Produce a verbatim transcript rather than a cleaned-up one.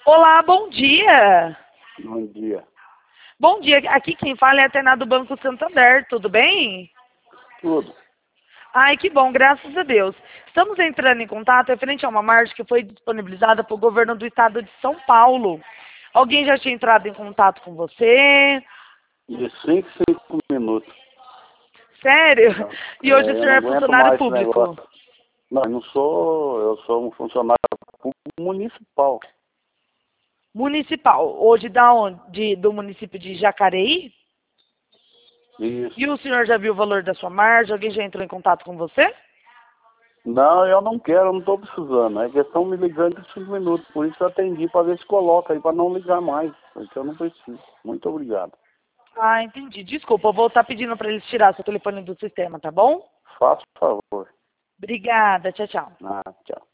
Olá, bom dia. Bom dia. Bom dia, aqui quem fala é a Tainá do Banco Santander, tudo bem? Tudo. Ai, que bom, graças a Deus. Estamos entrando em contato referente a uma margem que foi disponibilizada pelo governo do estado de São Paulo. Alguém já tinha entrado em contato com você? De cinco em cinco minutos. Sério? Não, E hoje é, o eu senhor não é aguento funcionário mais esse público? negócio. Não, eu não sou, eu sou um funcionário público municipal. Municipal. Hoje da onde? Do município de Jacareí? Isso. E o senhor já viu o valor da sua margem? Alguém já entrou em contato com você? Não, eu não quero, eu não estou precisando. É questão me ligando de cinco minutos. Por isso eu atendi para ver se coloca aí, para não ligar mais. Porque eu não preciso. Muito obrigado. Ah, entendi. Desculpa, eu vou estar pedindo para eles tirar seu telefone do sistema, tá bom? Faça o favor. Obrigada, tchau, tchau. Ah, tchau.